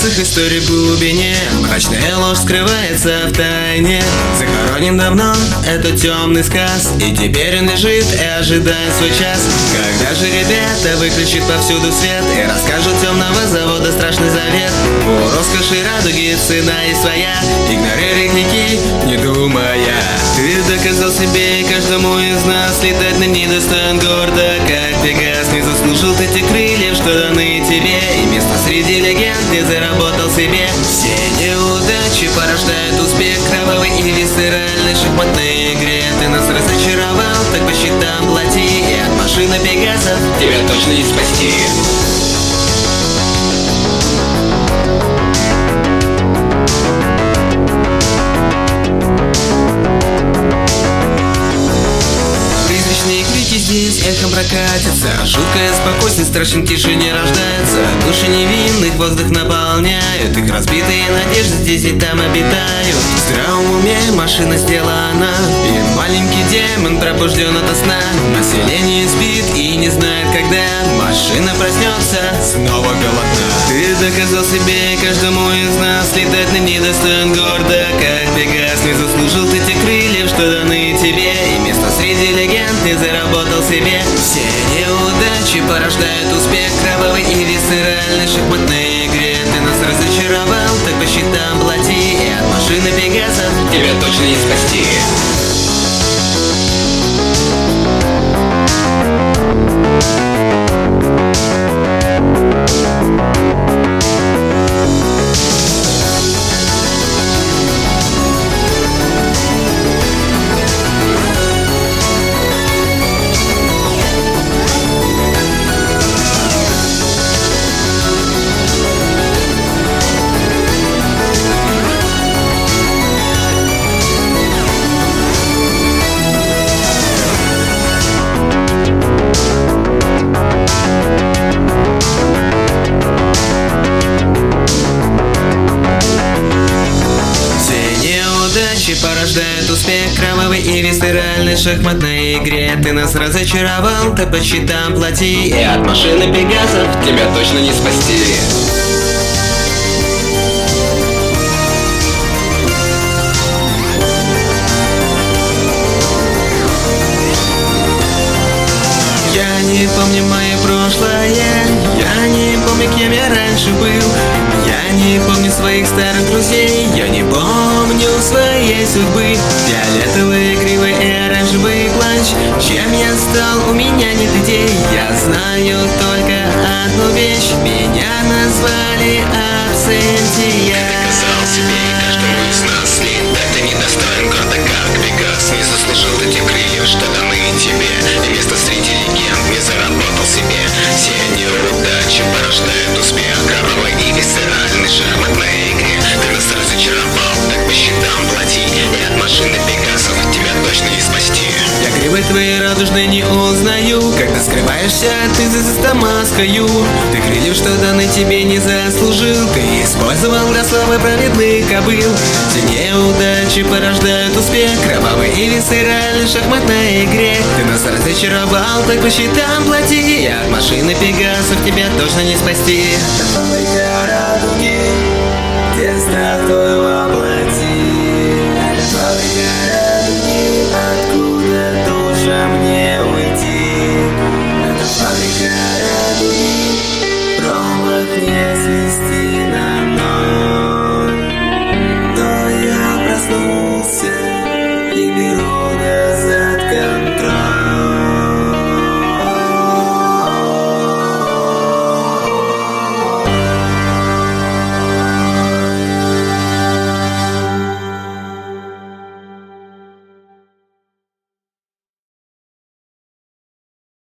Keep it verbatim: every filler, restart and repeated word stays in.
наших историй в глубине мрачная ложь скрывается в тайне. Захоронен давно этот темный сказ, и теперь он лежит и ожидает свой час. Когда же ребята выключат повсюду свет и расскажут темного завода страшный завет? У роскоши радуги цена и своя, игнорируй крики, не думая. Ты доказал себе и каждому из нас, летать на недостоин гордо, как Пегас. Не заслужил ты те крыльев, что даны тебе, и место среди легенд не заработал себе. Все неудачи порождают успех, кровавый и висцеральной шахматной игре. Ты нас разочаровал, так по счетам плати, и от машины Пегасов тебя точно не спасти. Здесь эхом прокатится жуткое спокойствие, страшен тишине рождается. Души невинных воздух наполняют, их разбитые надежды здесь и там обитают. В здравом уме машина сделана, и маленький демон пробужден ото сна. Население спит и не знает, когда машина проснется снова голодна. Ты доказал себе и каждому из нас, летать на недостоин гордо, как Пегас. Не заслужил ты те крыльев, что даны тебе, и место среди легенд не заработал себе. Все неудачи порождают успех, кровавый и висцеральной шахматной игре. Ты нас разочаровал, так по счетам плати, и от машины Пегасов тебя точно не спасти. Порождает успех, кровавый и висцеральной шахматной игре. Ты нас разочаровал, так по счетам плати, и от машины Пегасов тебя точно не спасти. Я не помню мое прошлое, я не помню, кем я раньше был. Я не помню своих старых друзей, я не помню своей судьбы. Фиолетовый, кривый и оранжевый плащ, чем я стал, у меня нет идей. Я знаю только одну вещь, меня назвали абсентия. Ты доказал себе и каждому из нас, летать ты недостоин гордо, как Пегас. Не заслужил ты те крыльев, что даны тебе, и место среди легенд не заработал себе. Все неудачи порождают успех, кровавый и висцеральной шахматной игре. Ты нас разочаровал, так по счетам плати, и от машины Пегасов тебя точно не спасти. Я грибы твои радужные не узнаю, когда скрываешься ты за маскою. Ты крыльев, что даны тебе, не заслужил, ты использовал для славы праведных кобыл. Все неудачи порождают успех, кровавый и висцеральной шахматной игре. Ты нас разочаровал, так по счетам плати, и от машины Пегасов тебя точно не спасти. Радуги, где страх твоего